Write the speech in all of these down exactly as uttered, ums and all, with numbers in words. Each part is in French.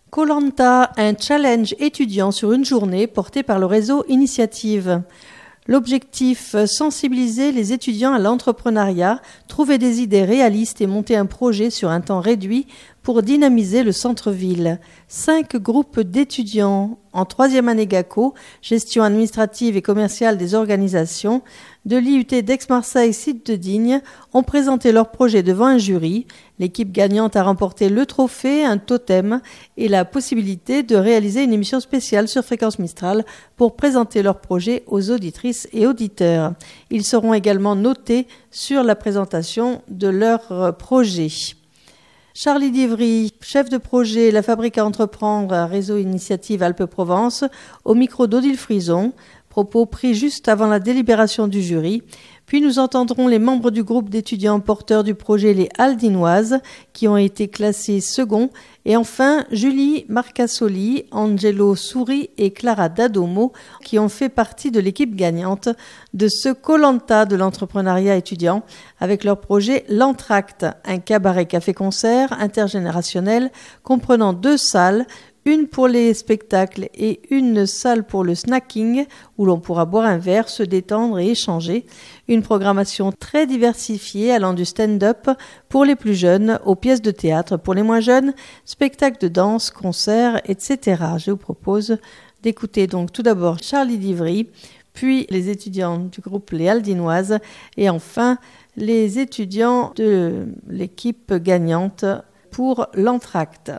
Koh Lanta, un challenge étudiant sur une journée porté par le réseau Initiative. L'objectif, sensibiliser les étudiants à l'entrepreneuriat, trouver des idées réalistes et monter un projet sur un temps réduit pour dynamiser le centre-ville. Cinq groupes d'étudiants en troisième année GACO, gestion administrative et commerciale des organisations, de l'I U T d'Aix-Marseille, site de Digne, ont présenté leur projet devant un jury. L'équipe gagnante a remporté le trophée, un totem et la possibilité de réaliser une émission spéciale sur Fréquence Mistral pour présenter leur projet aux auditrices et auditeurs. Ils seront également notés sur la présentation de leur projet. Charlie Divry, chef de projet La Fabrique à entreprendre, réseau Initiative Alpes-Provence, au micro d'Odile Frison, propos pris juste avant la délibération du jury. Puis nous entendrons les membres du groupe d'étudiants porteurs du projet Les Aldinoises, qui ont été classés second. Et enfin, Julie Marcassoli, Angelo Souri et Clara Dadomo, qui ont fait partie de l'équipe gagnante de ce Koh Lanta de l'entrepreneuriat étudiant, avec leur projet L'Entracte, un cabaret café-concert intergénérationnel comprenant deux salles, une pour les spectacles et une salle pour le snacking, où l'on pourra boire un verre, se détendre et échanger. Une programmation très diversifiée allant du stand-up pour les plus jeunes aux pièces de théâtre pour les moins jeunes, spectacles de danse, concerts, et cetera. Je vous propose d'écouter donc tout d'abord Charlie Divry, puis les étudiants du groupe Les Aldinoises et enfin les étudiants de l'équipe gagnante pour l'Entracte.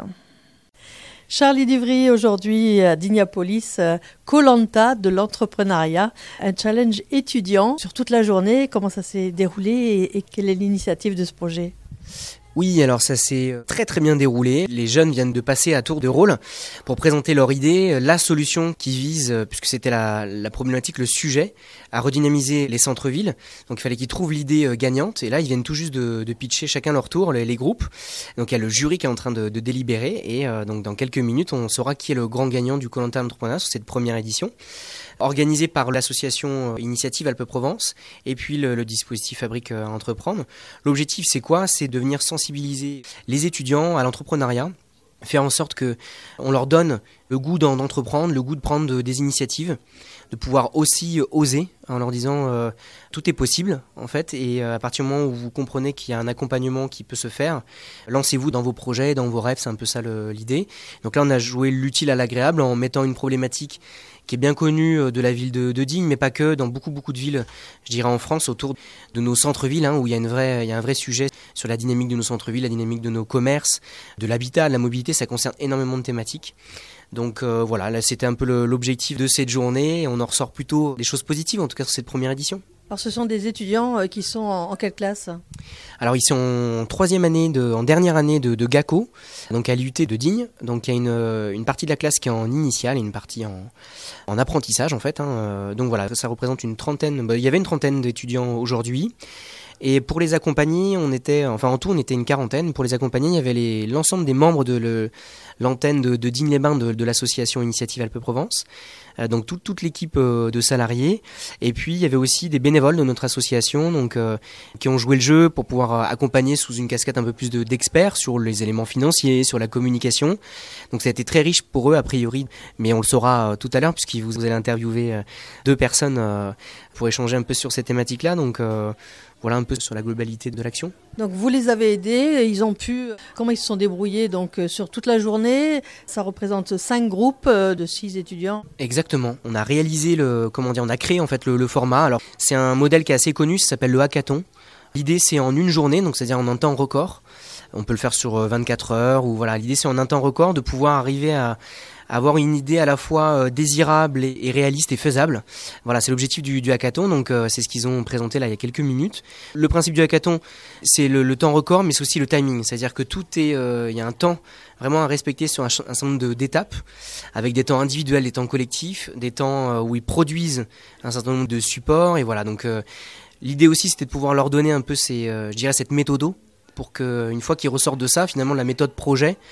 Charlie Divry, aujourd'hui à Dignapolis, Koh Lanta de l'entrepreneuriat, un challenge étudiant sur toute la journée. Comment ça s'est déroulé et, et quelle est l'initiative de ce projet ? Oui, alors ça s'est très très bien déroulé. Les jeunes viennent de passer à tour de rôle pour présenter leur idée, la solution qui vise, puisque c'était la, la problématique, le sujet, à redynamiser les centres-villes. Donc il fallait qu'ils trouvent l'idée gagnante. Et là, ils viennent tout juste de, de pitcher chacun leur tour, les, les groupes. Donc il y a le jury qui est en train de, de délibérer. Et euh, donc dans quelques minutes, on saura qui est le grand gagnant du Koh Lanta Entrepreneuriat sur cette première édition, organisée par l'association Initiative Alpes-Provence et puis le, le dispositif Fabrique à entreprendre. L'objectif, c'est quoi ? C'est de venir sensibiliser les étudiants à l'entrepreneuriat, faire en sorte que on leur donne le goût d'entreprendre, le goût de prendre des initiatives, de pouvoir aussi oser en leur disant euh, tout est possible en fait, et à partir du moment où vous comprenez qu'il y a un accompagnement qui peut se faire, lancez-vous dans vos projets, dans vos rêves, c'est un peu ça le, l'idée. Donc là on a joué l'utile à l'agréable en mettant une problématique qui est bien connue de la ville de, de Digne, mais pas que, dans beaucoup beaucoup de villes, je dirais en France, autour de nos centres-villes, hein, où il y a une vraie, il y a un vrai sujet sur la dynamique de nos centres-villes, la dynamique de nos commerces, de l'habitat, de la mobilité, ça concerne énormément de thématiques. Donc euh, voilà, là c'était un peu le, l'objectif de cette journée, on en ressort plutôt des choses positives, en tout cas sur cette première édition. Alors ce sont des étudiants qui sont en, en quelle classe ? Alors ils sont en troisième année, de, en dernière année de, de GACO, donc à l'I U T de Digne. Donc il y a une, une partie de la classe qui est en initiale et une partie en, en apprentissage en fait. Hein. Donc voilà, ça représente une trentaine, bah, il y avait une trentaine d'étudiants aujourd'hui. Et pour les accompagner, on était, enfin en tout, on était une quarantaine. Pour les accompagner, il y avait les, l'ensemble des membres de le, l'antenne de, de Digne-les-Bains de, de l'association Initiative Alpes-Provence. Euh, donc toute, toute l'équipe euh, de salariés. Et puis il y avait aussi des bénévoles de notre association, donc euh, qui ont joué le jeu pour pouvoir euh, accompagner sous une casquette un peu plus de, d'experts sur les éléments financiers, sur la communication. Donc ça a été très riche pour eux a priori, mais on le saura euh, tout à l'heure puisque vous, vous allez interviewer euh, deux personnes euh, pour échanger un peu sur ces thématiques-là. Donc euh, voilà un peu sur la globalité de l'action. Donc vous les avez aidés, ils ont pu, comment ils se sont débrouillés donc sur toute la journée. Ça représente cinq groupes de six étudiants. Exactement. On a réalisé le, comment dire, on a créé en fait le, le format. Alors c'est un modèle qui est assez connu, ça s'appelle le hackathon. L'idée c'est en une journée, donc c'est-à-dire en un temps record. On peut le faire sur vingt-quatre heures ou voilà. L'idée c'est en un temps record de pouvoir arriver à avoir une idée à la fois désirable et, et réaliste et faisable. Voilà, c'est l'objectif du, du hackathon, donc euh, c'est ce qu'ils ont présenté là il y a quelques minutes. Le principe du hackathon, c'est le, le temps record, mais c'est aussi le timing, c'est-à-dire que tout est, euh, il y a un temps vraiment à respecter sur un, un certain nombre de, d'étapes, avec des temps individuels, des temps collectifs, des temps euh, où ils produisent un certain nombre de supports, et voilà. Donc euh, l'idée aussi, c'était de pouvoir leur donner un peu ces, euh, je dirais cette méthodo, pour qu'une fois qu'ils ressortent de ça, finalement la méthode projet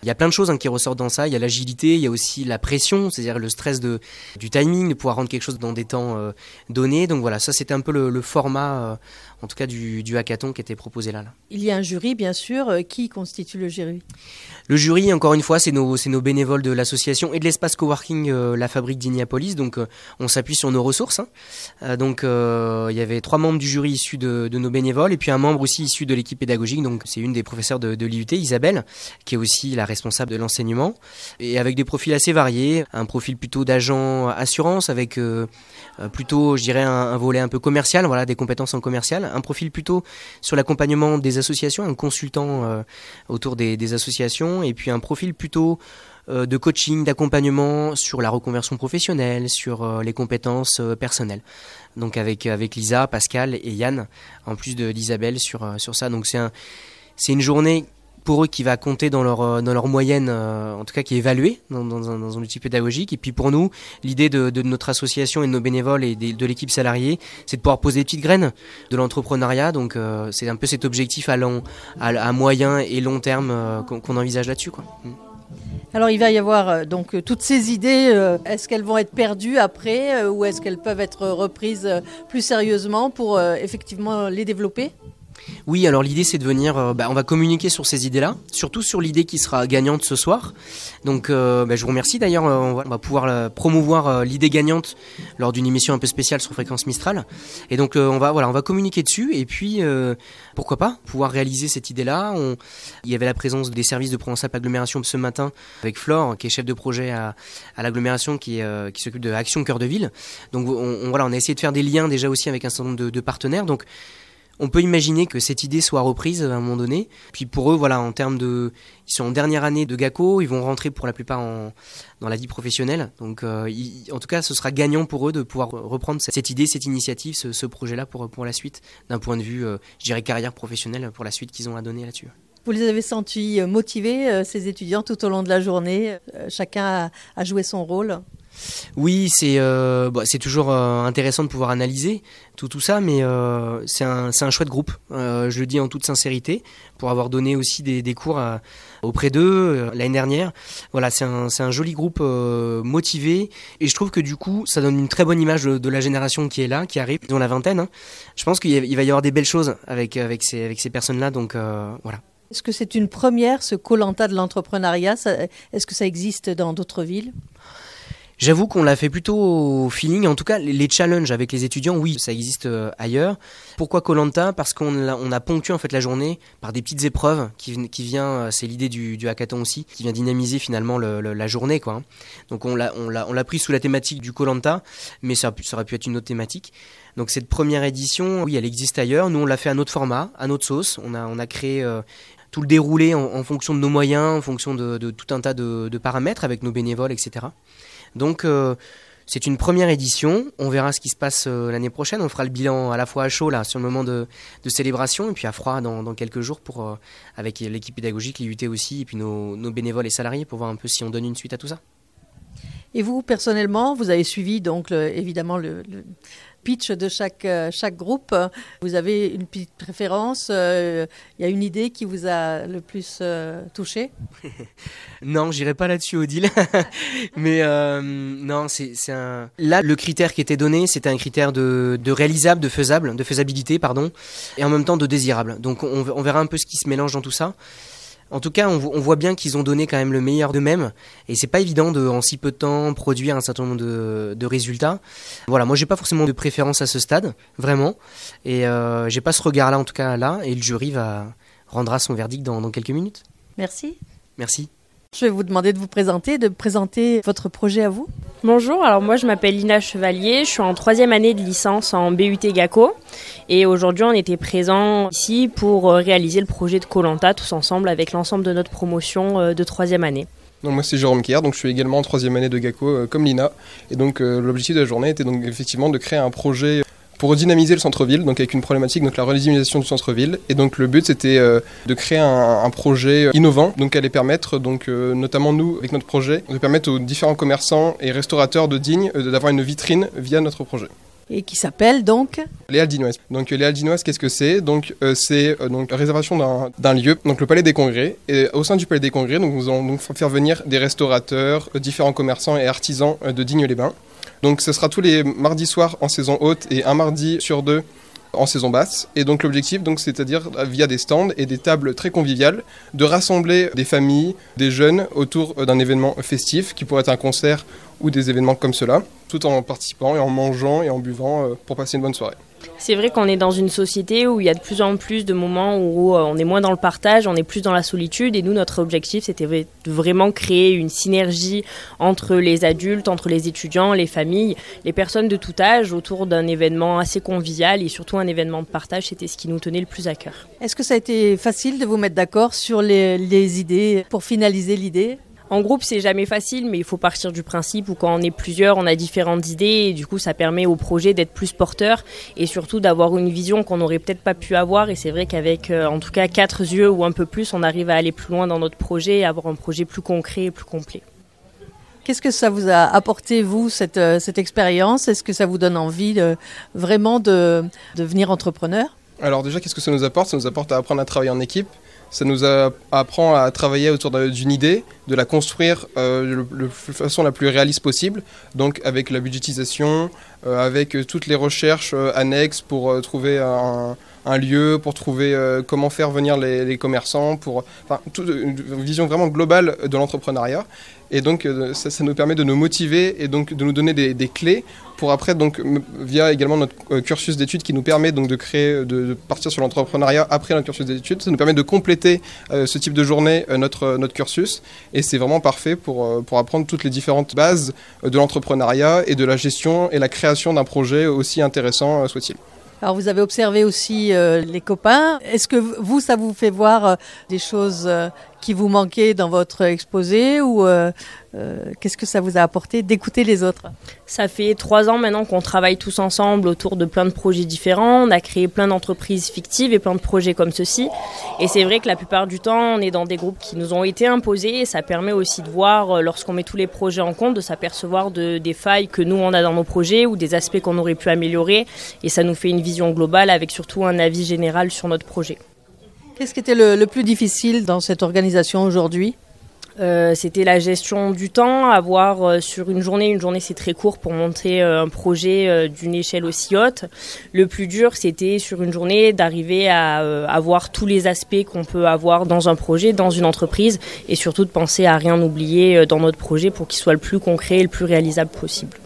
Il y a plein de choses hein, qui ressortent dans ça. Il y a l'agilité, il y a aussi la pression, c'est-à-dire le stress de, du timing, de pouvoir rendre quelque chose dans des temps euh, donnés. Donc voilà, ça c'était un peu le, le format, euh, en tout cas du, du hackathon qui était proposé là, là. Il y a un jury, bien sûr. Qui constitue le jury ? Le jury, encore une fois, c'est nos, c'est nos bénévoles de l'association et de l'espace coworking euh, La Fabrique d'Indianapolis. Donc euh, on s'appuie sur nos ressources. Hein. Euh, donc euh, il y avait trois membres du jury issus de, de nos bénévoles et puis un membre aussi issu de l'équipe pédagogique. Donc c'est une des professeurs de, de l'I U T, Isabelle, qui est aussi la responsable de l'enseignement. Et avec des profils assez variés. Un profil plutôt d'agent assurance avec euh, plutôt, je dirais, un, un volet un peu commercial, voilà, des compétences en commercial. Un profil plutôt sur l'accompagnement des associations, un consultant euh, autour des, des associations. Et puis un profil plutôt euh, de coaching, d'accompagnement sur la reconversion professionnelle, sur euh, les compétences euh, personnelles. Donc avec, avec Lisa, Pascal et Yann, en plus de d'Isabelle sur, euh, sur ça. Donc c'est, un, c'est une journée pour eux qui va compter dans leur, dans leur moyenne, euh, en tout cas qui est évaluée dans, dans, un, dans un outil pédagogique. Et puis pour nous, l'idée de, de notre association et de nos bénévoles et de, de l'équipe salariée, c'est de pouvoir poser des petites graines de l'entrepreneuriat. Donc euh, c'est un peu cet objectif à, long, à, à moyen et long terme euh, qu'on, qu'on envisage là-dessus, quoi. Alors il va y avoir euh, donc toutes ces idées, euh, est-ce qu'elles vont être perdues après euh, ou est-ce qu'elles peuvent être reprises euh, plus sérieusement pour euh, effectivement les développer ? Oui, alors l'idée c'est de venir, euh, bah, on va communiquer sur ces idées-là, surtout sur l'idée qui sera gagnante ce soir. Donc euh, bah, je vous remercie d'ailleurs, euh, on, va, on va pouvoir euh, promouvoir euh, l'idée gagnante lors d'une émission un peu spéciale sur Fréquence Mistral. Et donc euh, on va voilà, on va communiquer dessus et puis euh, pourquoi pas pouvoir réaliser cette idée-là. On... Il y avait la présence des services de Provence-Alpes Agglomération ce matin avec Flore, qui est chef de projet à, à l'agglomération, qui, est, euh, qui s'occupe de Action Cœur de Ville. Donc on, on, voilà, on a essayé de faire des liens déjà aussi avec un certain nombre de, de partenaires. Donc on peut imaginer que cette idée soit reprise à un moment donné. Puis pour eux, voilà, en termes de, ils sont en dernière année de GACO, ils vont rentrer pour la plupart en, dans la vie professionnelle. Donc, euh, ils, en tout cas, ce sera gagnant pour eux de pouvoir reprendre cette, cette idée, cette initiative, ce, ce projet-là pour pour la suite, d'un point de vue, euh, je dirais, carrière professionnelle pour la suite qu'ils ont à donner là-dessus. Vous les avez sentis motivés, ces étudiants, tout au long de la journée. Chacun a, a joué son rôle. Oui, c'est euh, bah, c'est toujours euh, intéressant de pouvoir analyser tout tout ça, mais euh, c'est un c'est un chouette groupe. Euh, je le dis en toute sincérité, pour avoir donné aussi des des cours à, auprès d'eux euh, l'année dernière. Voilà, c'est un c'est un joli groupe euh, motivé, et je trouve que du coup, ça donne une très bonne image de, de la génération qui est là, qui arrive, ils ont la vingtaine. Hein. Je pense qu'il y a, il va y avoir des belles choses avec avec ces avec ces personnes-là, donc euh, voilà. Est-ce que c'est une première, ce Koh-Lanta de l'entrepreneuriat ? Ça, est-ce que ça existe dans d'autres villes ? J'avoue qu'on l'a fait plutôt au feeling. En tout cas, les challenges avec les étudiants, oui, ça existe ailleurs. Pourquoi Koh-Lanta ? Parce qu'on a, on a ponctué en fait la journée par des petites épreuves qui, qui vient, c'est l'idée du, du hackathon aussi, qui vient dynamiser finalement le, le, la journée, quoi. Donc on l'a, on l'a, on l'a pris sous la thématique du Koh-Lanta, mais ça, ça aurait pu être une autre thématique. Donc cette première édition, oui, elle existe ailleurs. Nous, on l'a fait à notre format, à notre sauce. On a, on a créé euh, tout le déroulé en, en fonction de nos moyens, en fonction de, de tout un tas de, de paramètres avec nos bénévoles, et cetera. Donc euh, c'est une première édition, on verra ce qui se passe euh, l'année prochaine, on fera le bilan à la fois à chaud là sur le moment de, de célébration et puis à froid dans, dans quelques jours pour, euh, avec l'équipe pédagogique, l'I U T aussi et puis nos, nos bénévoles et salariés pour voir un peu si on donne une suite à tout ça. Et vous personnellement, vous avez suivi donc le, évidemment le, le pitch de chaque, chaque groupe. Vous avez une petite préférence, il euh, y a une idée qui vous a le plus euh, touché ? Non, j'irai pas là-dessus, Odile. Mais euh, non, c'est, c'est un... Là, le critère qui était donné, c'était un critère de, de réalisable, de faisable, de faisabilité, pardon, et en même temps de désirable. Donc on, on verra un peu ce qui se mélange dans tout ça. En tout cas, on, on voit bien qu'ils ont donné quand même le meilleur d'eux-mêmes, et c'est pas évident de, en si peu de temps, produire un certain nombre de, de résultats. Voilà, moi j'ai pas forcément de préférence à ce stade, vraiment, et euh, j'ai pas ce regard-là en tout cas là, et le jury va rendra son verdict dans, dans quelques minutes. Merci. Merci. Je vais vous demander de vous présenter, de présenter votre projet à vous. Bonjour, alors moi je m'appelle Lina Chevalier, je suis en troisième année de licence en B U T GACO et aujourd'hui on était présents ici pour réaliser le projet de Koh-Lanta tous ensemble avec l'ensemble de notre promotion de troisième année. Donc moi c'est Jérôme Kier, donc je suis également en troisième année de GACO euh, comme Lina et donc euh, l'objectif de la journée était donc effectivement de créer un projet pour redynamiser le centre-ville, donc avec une problématique, donc la redynamisation du centre-ville. Et donc le but c'était euh, de créer un, un projet innovant, donc qui allait permettre, donc euh, notamment nous avec notre projet, de permettre aux différents commerçants et restaurateurs de Digne euh, d'avoir une vitrine via notre projet. Et qui s'appelle donc Les Halles Dinoises. Donc les Halles Dinoises, qu'est-ce que c'est? Donc euh, c'est euh, donc la réservation d'un, d'un lieu, donc le Palais des Congrès. Et au sein du Palais des Congrès, donc nous allons donc faire venir des restaurateurs, euh, différents commerçants et artisans euh, de Digne-les-Bains. Donc ce sera tous les mardis soirs en saison haute et un mardi sur deux en saison basse. Et donc l'objectif, donc, c'est-à-dire via des stands et des tables très conviviales, de rassembler des familles, des jeunes autour d'un événement festif qui pourrait être un concert ou des événements comme cela, tout en participant et en mangeant et en buvant pour passer une bonne soirée. C'est vrai qu'on est dans une société où il y a de plus en plus de moments où on est moins dans le partage, on est plus dans la solitude. Et nous, notre objectif, c'était de vraiment créer une synergie entre les adultes, entre les étudiants, les familles, les personnes de tout âge autour d'un événement assez convivial et surtout un événement de partage. C'était ce qui nous tenait le plus à cœur. Est-ce que ça a été facile de vous mettre d'accord sur les, les idées pour finaliser l'idée ? En groupe, c'est jamais facile, mais il faut partir du principe où quand on est plusieurs, on a différentes idées et du coup, ça permet au projet d'être plus porteur et surtout d'avoir une vision qu'on n'aurait peut-être pas pu avoir. Et c'est vrai qu'avec, euh, en tout cas, quatre yeux ou un peu plus, on arrive à aller plus loin dans notre projet et avoir un projet plus concret et plus complet. Qu'est-ce que ça vous a apporté, vous, cette, euh, cette expérience ? Est-ce que ça vous donne envie de, vraiment de de devenir entrepreneur ? Alors déjà, qu'est-ce que ça nous apporte ? Ça nous apporte à apprendre à travailler en équipe. Ça nous a, apprend à travailler autour d'une idée, de la construire euh, de la façon la plus réaliste possible, donc avec la budgétisation, euh, avec toutes les recherches euh, annexes pour euh, trouver un, un lieu, pour trouver euh, comment faire venir les, les commerçants, pour, enfin, toute une vision vraiment globale de l'entrepreneuriat. Et donc euh, ça, ça nous permet de nous motiver et donc de nous donner des, des clés pour après, donc via également notre euh, cursus d'études qui nous permet donc de créer, de, de partir sur l'entrepreneuriat après notre cursus d'études. Ça nous permet de compléter euh, ce type de journée euh, notre notre cursus et c'est vraiment parfait pour euh, pour apprendre toutes les différentes bases de l'entrepreneuriat et de la gestion et la création d'un projet aussi intéressant euh, soit-il. Alors vous avez observé aussi euh, les copains. Est-ce que vous, ça vous fait voir euh, des choses euh, qui vous manquaient dans votre exposé ou euh, euh, qu'est-ce que ça vous a apporté d'écouter les autres ? Ça fait trois ans maintenant qu'on travaille tous ensemble autour de plein de projets différents. On a créé plein d'entreprises fictives et plein de projets comme ceci. Et c'est vrai que la plupart du temps, on est dans des groupes qui nous ont été imposés. Et ça permet aussi de voir, lorsqu'on met tous les projets en compte, de s'apercevoir de, des failles que nous, on a dans nos projets ou des aspects qu'on aurait pu améliorer. Et ça nous fait une vision globale avec surtout un avis général sur notre projet. Qu'est-ce qui était le, le plus difficile dans cette organisation aujourd'hui ? Euh, c'était la gestion du temps, avoir euh, sur une journée, une journée c'est très court pour monter euh, un projet euh, d'une échelle aussi haute. Le plus dur c'était sur une journée d'arriver à euh, avoir tous les aspects qu'on peut avoir dans un projet, dans une entreprise et surtout de penser à rien oublier euh, dans notre projet pour qu'il soit le plus concret et le plus réalisable possible.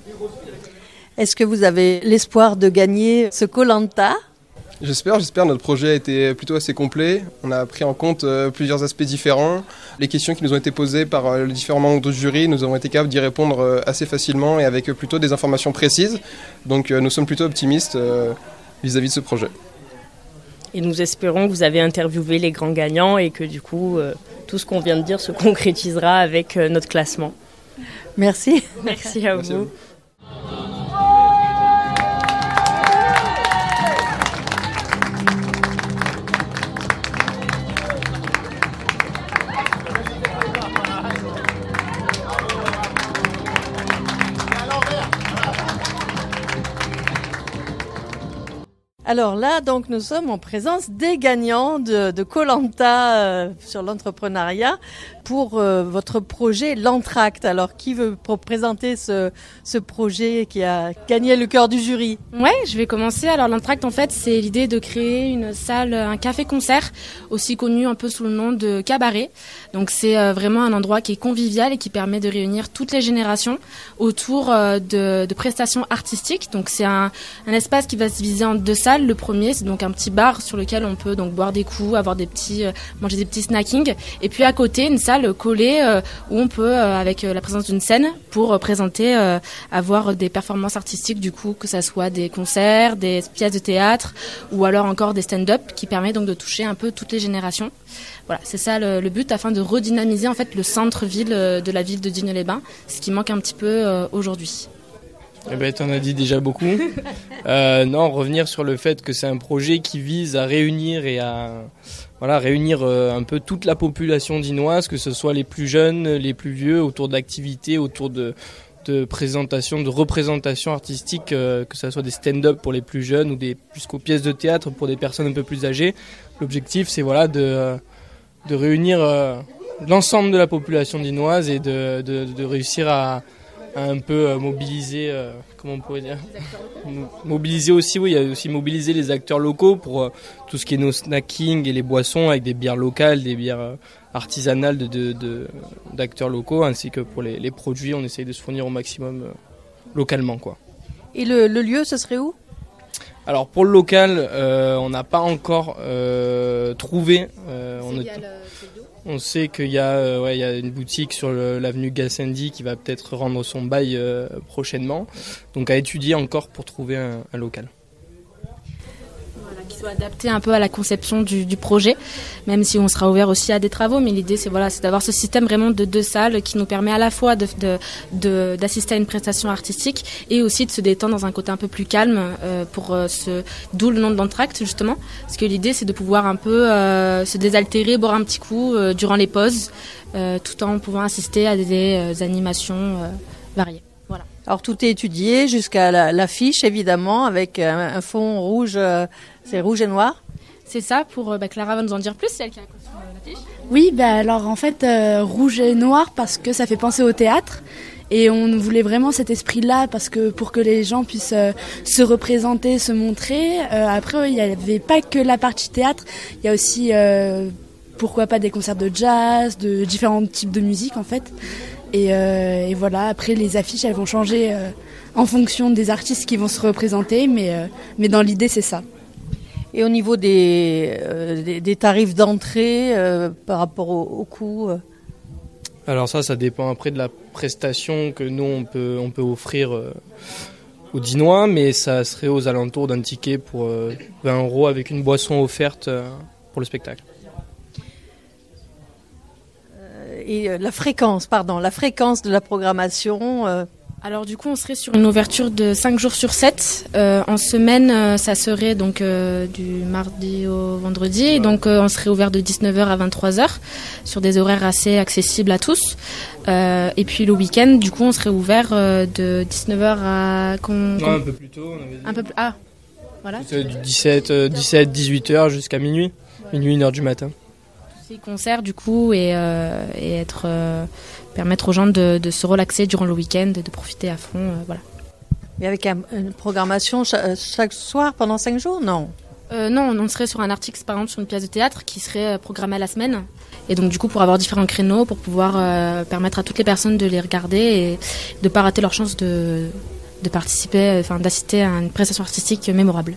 Est-ce que vous avez l'espoir de gagner ce Koh-Lanta ? J'espère, j'espère. Notre projet a été plutôt assez complet. On a pris en compte euh, plusieurs aspects différents. Les questions qui nous ont été posées par euh, les différents membres du jury, nous avons été capables d'y répondre euh, assez facilement et avec euh, plutôt des informations précises. Donc euh, nous sommes plutôt optimistes euh, vis-à-vis de ce projet. Et nous espérons que vous avez interviewé les grands gagnants et que du coup, euh, tout ce qu'on vient de dire se concrétisera avec euh, notre classement. Merci. Merci à Merci vous. À vous. Alors là, donc, nous sommes en présence des gagnants de, de Koh-Lanta euh, sur l'entrepreneuriat pour euh, votre projet L'Entracte. Alors, qui veut pour présenter ce, ce projet qui a gagné le cœur du jury ? Ouais, je vais commencer. Alors, L'Entracte, en fait, c'est l'idée de créer une salle, un café-concert, aussi connu un peu sous le nom de cabaret. Donc, c'est euh, vraiment un endroit qui est convivial et qui permet de réunir toutes les générations autour euh, de, de prestations artistiques. Donc, c'est un, un espace qui va se diviser en deux salles. Le premier, c'est donc un petit bar sur lequel on peut donc boire des coups, avoir des petits, euh, manger des petits snackings. Et puis à côté, une salle collée euh, où on peut, euh, avec euh, la présence d'une scène, pour euh, présenter, euh, avoir des performances artistiques, du coup, que ça soit des concerts, des pièces de théâtre, ou alors encore des stand-up, qui permet donc de toucher un peu toutes les générations. Voilà, c'est ça le, le but, afin de redynamiser en fait le centre-ville euh, de la ville de Digne-les-Bains, ce qui manque un petit peu euh, aujourd'hui. Eh ben, t'en as dit déjà beaucoup. Euh, non, revenir sur le fait que c'est un projet qui vise à réunir et à voilà réunir euh, un peu toute la population dinoise, que ce soit les plus jeunes, les plus vieux, autour d'activités, autour de de présentation, de représentation artistique, euh, que ce soit des stand-up pour les plus jeunes ou des, jusqu'aux pièces de théâtre pour des personnes un peu plus âgées. L'objectif, c'est voilà, de, de réunir euh, l'ensemble de la population dinoise et de, de, de réussir à, à un peu mobiliser, euh, comment on pourrait dire, mobiliser aussi, oui, il y a aussi mobiliser les acteurs locaux pour euh, tout ce qui est nos snacking et les boissons avec des bières locales, des bières euh, artisanales de, de, de, d'acteurs locaux, ainsi que pour les, les produits, on essaye de se fournir au maximum euh, localement, quoi. Et le, le lieu, ce serait où ? Alors pour le local, euh, on n'a pas encore euh, trouvé. Euh, on, est, on sait qu'il y a, euh, ouais, il y a une boutique sur le, l'avenue Gassendi qui va peut-être rendre son bail euh, prochainement. Donc à étudier encore pour trouver un, un local. Voilà, qui soit adapté un peu à la conception du, du projet, même si on sera ouvert aussi à des travaux. Mais l'idée, c'est voilà, c'est d'avoir ce système vraiment de deux salles qui nous permet à la fois de, de, de, d'assister à une prestation artistique et aussi de se détendre dans un côté un peu plus calme, euh, pour euh, ce, d'où le nom de l'entracte justement. Parce que l'idée, c'est de pouvoir un peu euh, se désaltérer, boire un petit coup euh, durant les pauses, euh, tout en pouvant assister à des euh, animations euh, variées. Voilà. Alors tout est étudié jusqu'à la, l'affiche évidemment avec un, un fond rouge, euh, c'est rouge et noir. C'est ça, pour bah, Clara va nous en dire plus, c'est elle qui a construit l'affiche. Oui, bah alors en fait euh, rouge et noir parce que ça fait penser au théâtre et on voulait vraiment cet esprit-là parce que pour que les gens puissent euh, se représenter, se montrer. Euh, après, il n'y avait pas que la partie théâtre, il y a aussi euh, pourquoi pas des concerts de jazz, de différents types de musique en fait. Et, euh, et voilà, après les affiches elles vont changer euh, en fonction des artistes qui vont se représenter, mais, euh, mais dans l'idée c'est ça. Et au niveau des, euh, des, des tarifs d'entrée euh, par rapport au, au coût euh... Alors ça, ça dépend après de la prestation que nous on peut, on peut offrir euh, aux Dinois, mais ça serait aux alentours d'un ticket pour euh, vingt euros avec une boisson offerte euh, pour le spectacle. Et la fréquence, pardon, la fréquence de la programmation euh... Alors du coup, on serait sur une ouverture de cinq jours sur sept. Euh, en semaine, euh, ça serait donc euh, du mardi au vendredi. Et donc euh, on serait ouvert de dix-neuf heures à vingt-trois heures sur des horaires assez accessibles à tous. Euh, et puis le week-end, du coup, on serait ouvert euh, de dix-neuf heures à... Con, con... Non, un peu plus tôt. On avait dit. Un peu plus... Ah, voilà. Du dix-sept, dix-huit heures jusqu'à minuit. Minuit, une heure du matin. Concerts du coup et, euh, et être euh, permettre aux gens de, de se relaxer durant le week-end et de profiter à fond, euh, voilà. Mais avec un, une programmation chaque, chaque soir pendant cinq jours, non euh, Non, on serait sur un article par exemple sur une pièce de théâtre qui serait programmée à la semaine et donc du coup pour avoir différents créneaux pour pouvoir euh, permettre à toutes les personnes de les regarder et de pas rater leur chance de, de participer, enfin d'assister à une prestation artistique mémorable.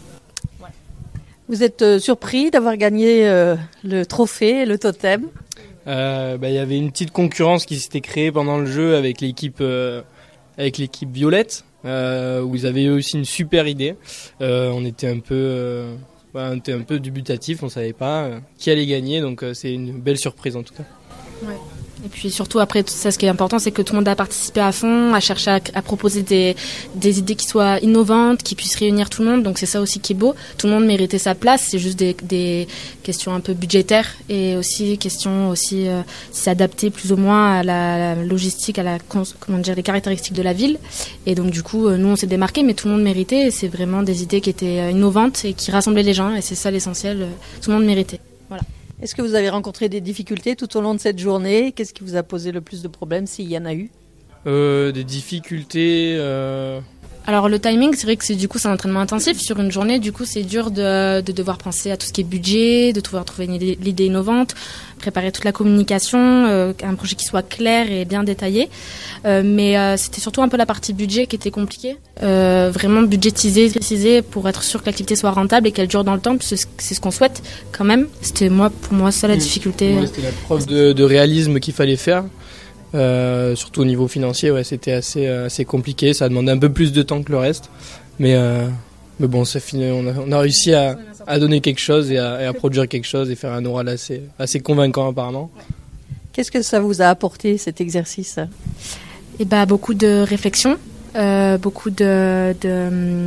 Vous êtes euh, surpris d'avoir gagné euh, le trophée, le totem ? euh, bah, y avait une petite concurrence qui s'était créée pendant le jeu avec l'équipe, euh, avec l'équipe Violette, euh, où ils avaient aussi une super idée. Euh, on était un peu, euh, bah, on était un peu dubitatif, on savait pas euh, qui allait gagner, donc euh, c'est une belle surprise en tout cas. Ouais. Et puis surtout après, ça, ce qui est important, c'est que tout le monde a participé à fond, à chercher à, à proposer des, des idées qui soient innovantes, qui puissent réunir tout le monde. Donc c'est ça aussi qui est beau. Tout le monde méritait sa place. C'est juste des, des questions un peu budgétaires et aussi questions aussi euh, s'adapter plus ou moins à la, la logistique, à la comment dire, les caractéristiques de la ville. Et donc du coup, euh, nous on s'est démarqué, mais tout le monde méritait. Et c'est vraiment des idées qui étaient euh, innovantes et qui rassemblaient les gens. Et c'est ça l'essentiel. Euh, tout le monde méritait. Voilà. Est-ce que vous avez rencontré des difficultés tout au long de cette journée ? Qu'est-ce qui vous a posé le plus de problèmes, s'il y en a eu ? euh, Des difficultés... Euh... Alors le timing, c'est vrai que c'est du coup c'est un entraînement intensif sur une journée. Du coup, c'est dur de, de devoir penser à tout ce qui est budget, de devoir trouver une idée, l'idée innovante, préparer toute la communication, euh, un projet qui soit clair et bien détaillé. Euh, mais euh, c'était surtout un peu la partie budget qui était compliquée. Euh, vraiment budgétiser, préciser pour être sûr que l'activité soit rentable et qu'elle dure dans le temps, parce que c'est ce qu'on souhaite quand même. C'était moi, pour moi, ça la difficulté. Ouais, c'était la preuve de, de réalisme qu'il fallait faire. Euh, surtout au niveau financier, ouais, c'était assez, assez compliqué. Ça a demandé un peu plus de temps que le reste. Mais, euh, mais bon, ça finit, on, a, on a réussi à, à donner quelque chose et à, et à produire quelque chose et faire un oral assez, assez convaincant apparemment. Qu'est-ce que ça vous a apporté, cet exercice ? Eh ben, beaucoup de réflexion, euh, beaucoup de, de,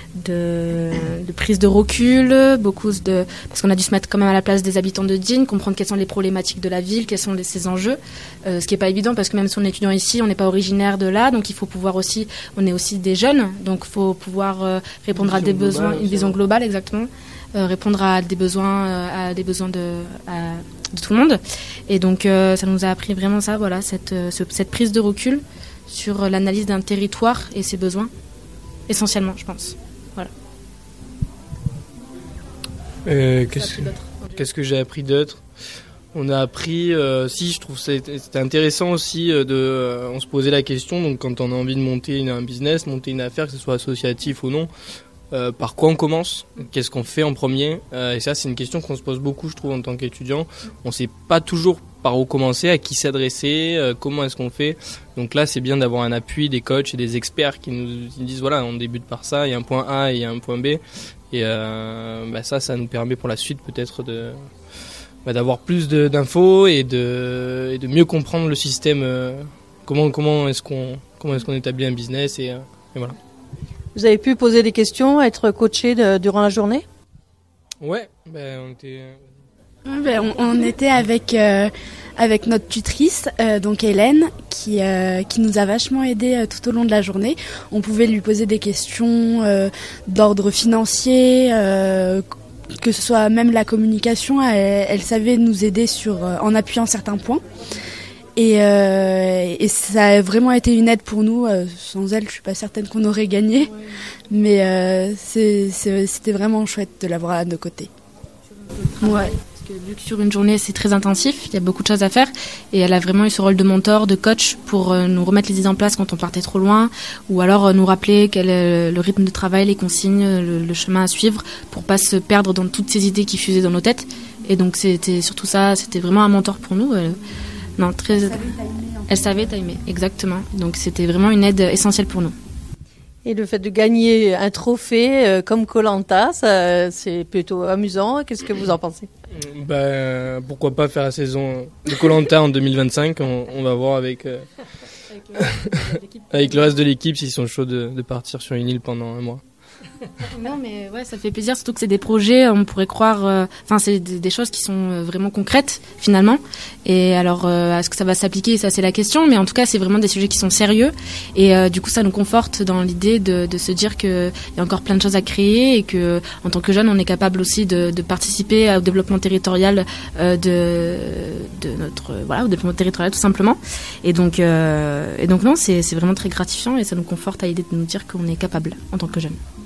de, de prise de recul, beaucoup de, parce qu'on a dû se mettre quand même à la place des habitants de Digne, comprendre quelles sont les problématiques de la ville, quels sont les, ses enjeux, euh, ce qui n'est pas évident parce que même si on est étudiant ici, on n'est pas originaire de là, donc il faut pouvoir aussi, on est aussi des jeunes, donc il faut pouvoir euh, répondre à des besoins, une vision globale exactement, euh, répondre à des besoins, euh, à des besoins de, à, de tout le monde, et donc euh, ça nous a appris vraiment ça, voilà, cette, euh, ce, cette prise de recul sur l'analyse d'un territoire et ses besoins, essentiellement, je pense. Voilà. Euh, qu'est-ce, que, qu'est-ce que j'ai appris d'autre ? On a appris, euh, si je trouve que c'était, c'était intéressant aussi, euh, de, euh, on se posait la question, donc quand on a envie de monter une, un business, monter une affaire, que ce soit associatif ou non, euh, par quoi on commence ? Qu'est-ce qu'on fait en premier ? euh, Et ça, c'est une question qu'on se pose beaucoup, je trouve, en tant qu'étudiant. On ne sait pas toujours par où commencer, à qui s'adresser, euh, comment est-ce qu'on fait. Donc là, c'est bien d'avoir un appui des coachs et des experts qui nous, qui nous disent, voilà, on débute par ça, il y a un point A et il y a un point B. Et euh, bah ça, ça nous permet pour la suite peut-être de, bah, d'avoir plus de, d'infos et de, et de mieux comprendre le système. Euh, comment, comment, est-ce qu'on, comment est-ce qu'on établit un business et, euh, et voilà. Vous avez pu poser des questions, être coaché de, durant la journée ? Ouais, ben on était... Ben, on, on était avec euh, avec notre tutrice, euh, donc Hélène, qui euh, qui nous a vachement aidé euh, tout au long de la journée. On pouvait lui poser des questions euh, d'ordre financier, euh, que ce soit même la communication. Elle, elle savait nous aider sur euh, en appuyant certains points. Et, euh, et ça a vraiment été une aide pour nous. Euh, sans elle, je suis pas certaine qu'on aurait gagné, ouais. mais euh, c'est, c'est, c'était vraiment chouette de l'avoir à nos côtés. Ouais. Vu que sur une journée c'est très intensif, il y a beaucoup de choses à faire et elle a vraiment eu ce rôle de mentor, de coach pour euh, nous remettre les idées en place quand on partait trop loin ou alors euh, nous rappeler quel est le rythme de travail, les consignes, le, le chemin à suivre pour pas se perdre dans toutes ces idées qui fusaient dans nos têtes. Et donc c'était surtout ça, c'était vraiment un mentor pour nous. Euh, non, très... Elle savait timer. Elle savait timer, exactement. Donc c'était vraiment une aide essentielle pour nous. Et le fait de gagner un trophée euh, comme Koh-Lanta, ça, c'est plutôt amusant. Qu'est-ce que vous en pensez ? Ben, pourquoi pas faire la saison de Koh-Lanta en deux mille vingt-cinq, on, on va voir avec, euh, avec le reste de l'équipe s'ils sont chauds de, de partir sur une île pendant un mois. Non mais ouais, ça fait plaisir, surtout que c'est des projets, on pourrait croire, enfin euh, c'est des, des choses qui sont vraiment concrètes finalement. Et alors euh, est-ce que ça va s'appliquer, ça c'est la question, mais en tout cas c'est vraiment des sujets qui sont sérieux et euh, du coup ça nous conforte dans l'idée de, de se dire qu'il y a encore plein de choses à créer et que en tant que jeune on est capable aussi de, de participer au développement territorial euh, de, de notre voilà au développement territorial tout simplement. Et donc euh, et donc non c'est c'est vraiment très gratifiant et ça nous conforte à l'idée de nous dire qu'on est capable en tant que jeune.